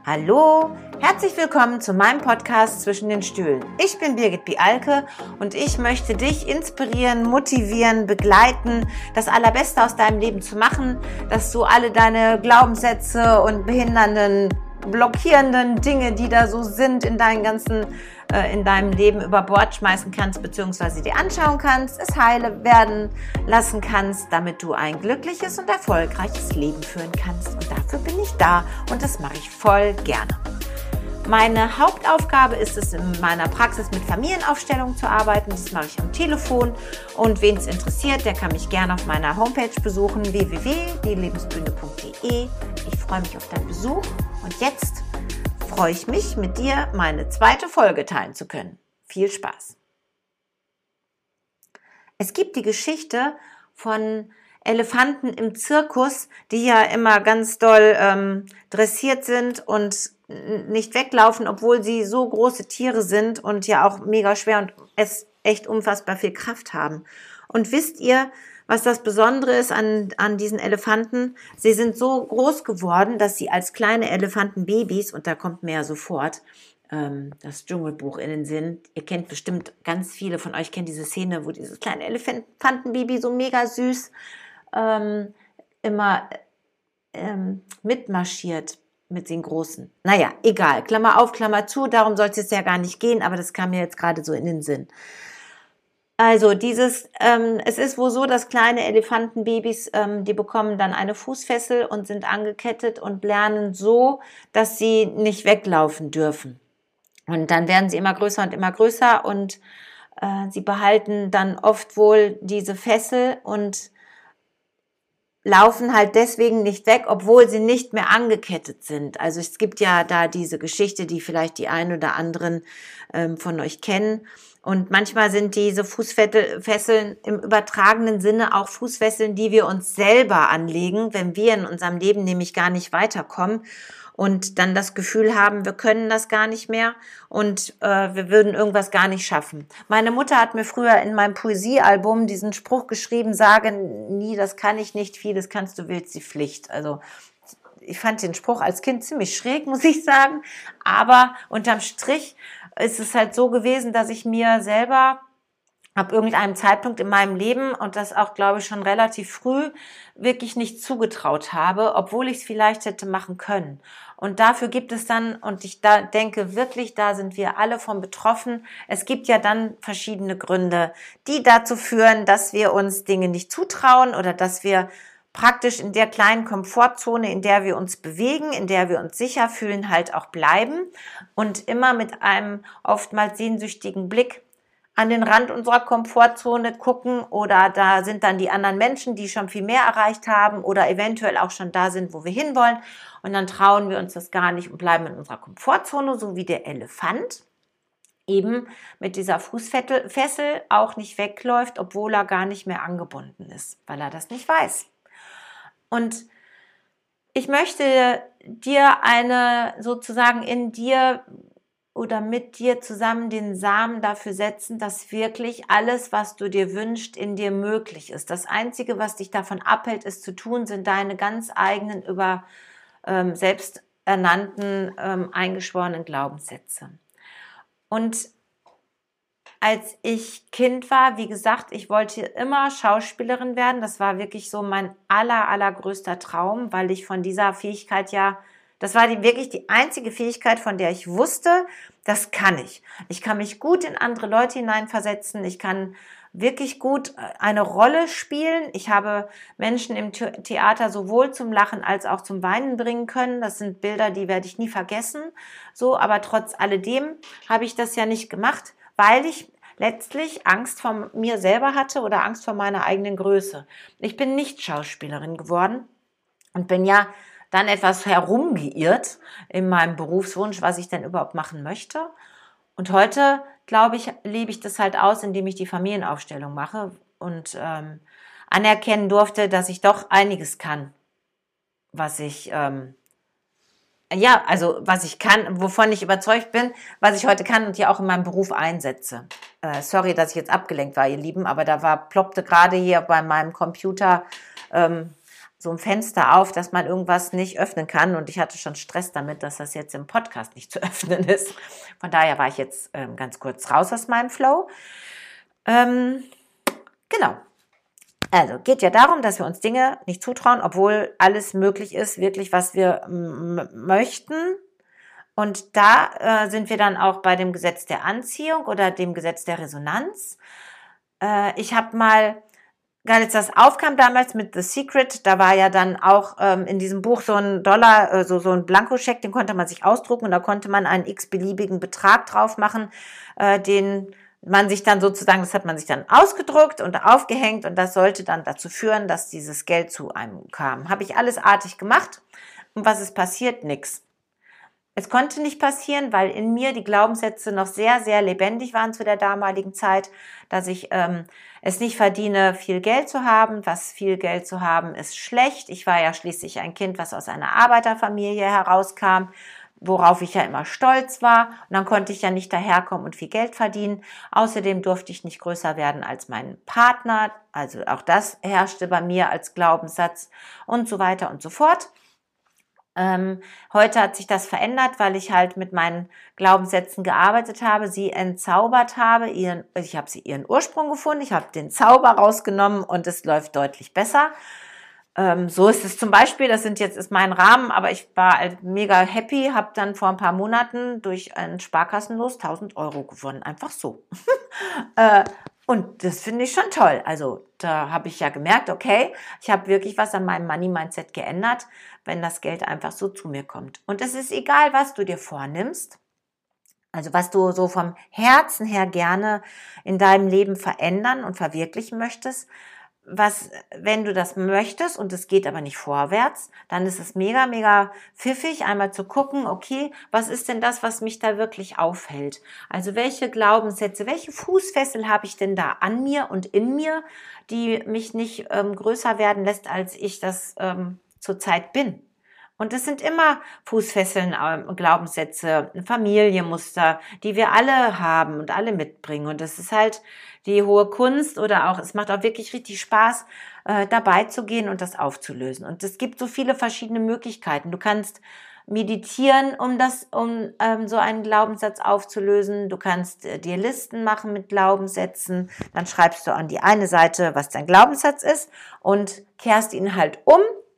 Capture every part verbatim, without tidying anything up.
Hallo, herzlich willkommen zu meinem Podcast Zwischen den Stühlen. Ich bin Birgit Bialke und ich möchte dich inspirieren, motivieren, begleiten, das Allerbeste aus deinem Leben zu machen, dass du alle deine Glaubenssätze und behindernden, blockierenden Dinge, die da so sind in deinen ganzen, äh, in deinem Leben über Bord schmeißen kannst, beziehungsweise dir anschauen kannst, es heile werden lassen kannst, damit du ein glückliches und erfolgreiches Leben führen kannst. Und dafür bin ich da und das mache ich voll gerne. Meine Hauptaufgabe ist es, in meiner Praxis mit Familienaufstellungen zu arbeiten. Das mache ich am Telefon. Und wen es interessiert, der kann mich gerne auf meiner Homepage besuchen, w w w punkt die lebensbühne punkt de. Ich freue mich auf deinen Besuch. Und jetzt freue ich mich, mit dir meine zweite Folge teilen zu können. Viel Spaß! Es gibt die Geschichte von Elefanten im Zirkus, die ja immer ganz doll ähm, dressiert sind und nicht weglaufen, obwohl sie so große Tiere sind und ja auch mega schwer und es echt unfassbar viel Kraft haben. Und wisst ihr, was das Besondere ist an, an diesen Elefanten? Sie sind so groß geworden, dass sie als kleine Elefantenbabys, und da kommt mir ja sofort ähm, das Dschungelbuch in den Sinn, ihr kennt bestimmt, ganz viele von euch kennen diese Szene, wo dieses kleine Elefantenbaby so mega süß ähm, immer ähm, mitmarschiert mit den Großen. Naja, egal, Klammer auf, Klammer zu, darum soll es jetzt ja gar nicht gehen, aber das kam mir jetzt gerade so in den Sinn. Also dieses, ähm, es ist wohl so, dass kleine Elefantenbabys, ähm, die bekommen dann eine Fußfessel und sind angekettet und lernen so, dass sie nicht weglaufen dürfen. Und dann werden sie immer größer und immer größer und äh, sie behalten dann oft wohl diese Fessel und laufen halt deswegen nicht weg, obwohl sie nicht mehr angekettet sind. Also es gibt ja da diese Geschichte, die vielleicht die einen oder anderen ähm, von euch kennen. Und manchmal sind diese Fußfesseln im übertragenen Sinne auch Fußfesseln, die wir uns selber anlegen, wenn wir in unserem Leben nämlich gar nicht weiterkommen und dann das Gefühl haben, wir können das gar nicht mehr und äh, wir würden irgendwas gar nicht schaffen. Meine Mutter hat mir früher in meinem Poesiealbum diesen Spruch geschrieben, sage nie, das kann ich nicht, vieles kannst du, willst die Pflicht. Also ich fand den Spruch als Kind ziemlich schräg, muss ich sagen, aber unterm Strich ist es halt so gewesen, dass ich mir selber ab irgendeinem Zeitpunkt in meinem Leben und das auch, glaube ich, schon relativ früh wirklich nicht zugetraut habe, obwohl ich es vielleicht hätte machen können. Und dafür gibt es dann, und ich da denke wirklich, da sind wir alle von betroffen, es gibt ja dann verschiedene Gründe, die dazu führen, dass wir uns Dinge nicht zutrauen oder dass wir praktisch in der kleinen Komfortzone, in der wir uns bewegen, in der wir uns sicher fühlen, halt auch bleiben und immer mit einem oftmals sehnsüchtigen Blick an den Rand unserer Komfortzone gucken oder da sind dann die anderen Menschen, die schon viel mehr erreicht haben oder eventuell auch schon da sind, wo wir hinwollen und dann trauen wir uns das gar nicht und bleiben in unserer Komfortzone, so wie der Elefant eben mit dieser Fußfessel auch nicht wegläuft, obwohl er gar nicht mehr angebunden ist, weil er das nicht weiß. Und ich möchte dir eine sozusagen in dir oder mit dir zusammen den Samen dafür setzen, dass wirklich alles, was du dir wünschst, in dir möglich ist. Das Einzige, was dich davon abhält, es zu tun, sind deine ganz eigenen, über ähm, selbsternannten, ähm, eingeschworenen Glaubenssätze. Und als ich Kind war, wie gesagt, ich wollte immer Schauspielerin werden. Das war wirklich so mein aller, allergrößter Traum, weil ich von dieser Fähigkeit ja, das war die, wirklich die einzige Fähigkeit, von der ich wusste, das kann ich. Ich kann mich gut in andere Leute hineinversetzen. Ich kann wirklich gut eine Rolle spielen. Ich habe Menschen im Theater sowohl zum Lachen als auch zum Weinen bringen können. Das sind Bilder, die werde ich nie vergessen. So, aber trotz alledem habe ich das ja nicht gemacht, weil ich letztlich Angst vor mir selber hatte oder Angst vor meiner eigenen Größe. Ich bin nicht Schauspielerin geworden und bin ja dann etwas herumgeirrt in meinem Berufswunsch, was ich denn überhaupt machen möchte. Und heute, glaube ich, lebe ich das halt aus, indem ich die Familienaufstellung mache und ähm, anerkennen durfte, dass ich doch einiges kann, was ich ähm, Ja, also was ich kann, wovon ich überzeugt bin, was ich heute kann und hier auch in meinem Beruf einsetze. Äh, sorry, dass ich jetzt abgelenkt war, ihr Lieben, aber da war ploppte gerade hier bei meinem Computer ähm, so ein Fenster auf, dass man irgendwas nicht öffnen kann. Und ich hatte schon Stress damit, dass das jetzt im Podcast nicht zu öffnen ist. Von daher war ich jetzt ähm, ganz kurz raus aus meinem Flow. Ähm, genau. Also geht ja darum, dass wir uns Dinge nicht zutrauen, obwohl alles möglich ist, wirklich, was wir m- möchten. Und da äh, sind wir dann auch bei dem Gesetz der Anziehung oder dem Gesetz der Resonanz. Äh, ich habe mal, als das aufkam damals mit The Secret, da war ja dann auch ähm, in diesem Buch so ein Dollar, äh, so, so ein Blankoscheck, den konnte man sich ausdrucken und da konnte man einen x-beliebigen Betrag drauf machen, äh, den man sich dann sozusagen, das hat man sich dann ausgedruckt und aufgehängt und das sollte dann dazu führen, dass dieses Geld zu einem kam. Habe ich alles artig gemacht und was ist passiert? Nix. Es konnte nicht passieren, weil in mir die Glaubenssätze noch sehr, sehr lebendig waren zu der damaligen Zeit, dass ich ähm, es nicht verdiene, viel Geld zu haben. Was viel Geld zu haben, ist schlecht. Ich war ja schließlich ein Kind, was aus einer Arbeiterfamilie herauskam, worauf ich ja immer stolz war. Und dann konnte ich ja nicht daherkommen und viel Geld verdienen. Außerdem durfte ich nicht größer werden als mein Partner. Also auch das herrschte bei mir als Glaubenssatz und so weiter und so fort. Ähm, heute hat sich das verändert, weil ich halt mit meinen Glaubenssätzen gearbeitet habe, sie entzaubert habe, ihren, ich habe sie ihren Ursprung gefunden, ich habe den Zauber rausgenommen und es läuft deutlich besser. Ähm, so ist es zum Beispiel, das sind jetzt ist mein Rahmen, aber ich war halt mega happy, habe dann vor ein paar Monaten durch ein Sparkassenlos tausend Euro gewonnen, einfach so. äh, Und das finde ich schon toll. Also da habe ich ja gemerkt, okay, ich habe wirklich was an meinem Money-Mindset geändert, wenn das Geld einfach so zu mir kommt. Und es ist egal, was du dir vornimmst, also was du so vom Herzen her gerne in deinem Leben verändern und verwirklichen möchtest, was, wenn du das möchtest und es geht aber nicht vorwärts, dann ist es mega, mega pfiffig, einmal zu gucken, okay, was ist denn das, was mich da wirklich aufhält? Also welche Glaubenssätze, welche Fußfessel habe ich denn da an mir und in mir, die mich nicht ähm, größer werden lässt, als ich das ähm, zurzeit bin? Und das sind immer Fußfesseln, ähm, Glaubenssätze, Familienmuster, die wir alle haben und alle mitbringen. Und das ist halt die hohe Kunst oder auch, es macht auch wirklich richtig Spaß, äh, dabei zu gehen und das aufzulösen. Und es gibt so viele verschiedene Möglichkeiten. Du kannst meditieren, um das, um ähm, so einen Glaubenssatz aufzulösen. Du kannst äh, dir Listen machen mit Glaubenssätzen. Dann schreibst du an die eine Seite, was dein Glaubenssatz ist und kehrst ihn halt um.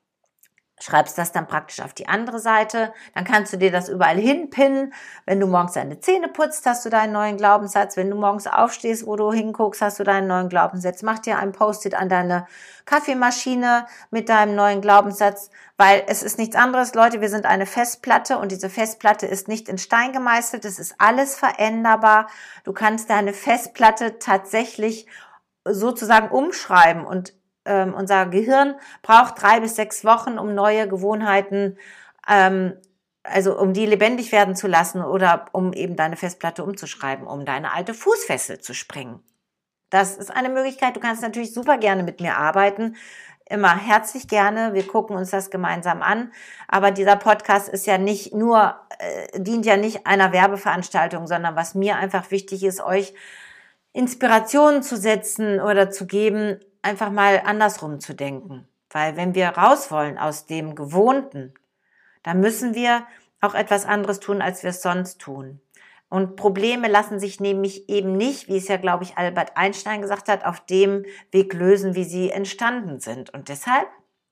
Schreibst das dann praktisch auf die andere Seite, dann kannst du dir das überall hinpinnen. Wenn du morgens deine Zähne putzt, hast du deinen neuen Glaubenssatz. Wenn du morgens aufstehst, wo du hinguckst, hast du deinen neuen Glaubenssatz. Mach dir ein Post-it an deine Kaffeemaschine mit deinem neuen Glaubenssatz, weil es ist nichts anderes. Leute, wir sind eine Festplatte und diese Festplatte ist nicht in Stein gemeißelt. Es ist alles veränderbar. Du kannst deine Festplatte tatsächlich sozusagen umschreiben und unser Gehirn braucht drei bis sechs Wochen, um neue Gewohnheiten, ähm, also um die lebendig werden zu lassen oder um eben deine Festplatte umzuschreiben, um deine alte Fußfessel zu sprengen. Das ist eine Möglichkeit. Du kannst natürlich super gerne mit mir arbeiten. Immer herzlich gerne. Wir gucken uns das gemeinsam an. Aber dieser Podcast ist ja nicht nur, äh, dient ja nicht einer Werbeveranstaltung, sondern was mir einfach wichtig ist, euch Inspirationen zu setzen oder zu geben, einfach mal andersrum zu denken. Weil wenn wir raus wollen aus dem Gewohnten, dann müssen wir auch etwas anderes tun, als wir es sonst tun. Und Probleme lassen sich nämlich eben nicht, wie es ja, glaube ich, Albert Einstein gesagt hat, auf dem Weg lösen, wie sie entstanden sind. Und deshalb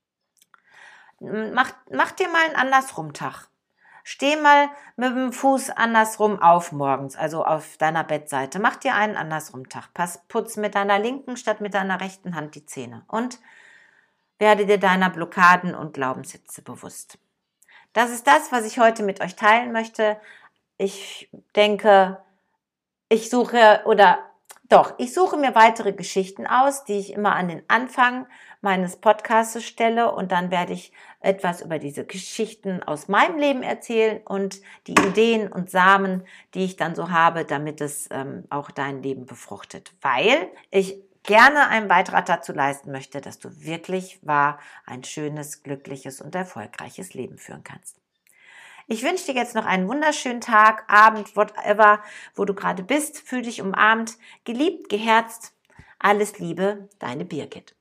mach, mach dir mal einen Andersrum-Tag. Steh mal mit dem Fuß andersrum auf morgens, also auf deiner Bettseite. Mach dir einen Andersrum-Tag. Pass, putz mit deiner linken statt mit deiner rechten Hand die Zähne. Und werde dir deiner Blockaden und Glaubenssätze bewusst. Das ist das, was ich heute mit euch teilen möchte. Ich denke, ich suche oder doch, ich suche mir weitere Geschichten aus, die ich immer an den Anfang meines Podcasts stelle und dann werde ich etwas über diese Geschichten aus meinem Leben erzählen und die Ideen und Samen, die ich dann so habe, damit es ähm, auch dein Leben befruchtet. Weil ich gerne einen Beitrag dazu leisten möchte, dass du wirklich wahr ein schönes, glückliches und erfolgreiches Leben führen kannst. Ich wünsche dir jetzt noch einen wunderschönen Tag, Abend, whatever, wo du gerade bist. Fühl dich umarmt, geliebt, geherzt. Alles Liebe, deine Birgit.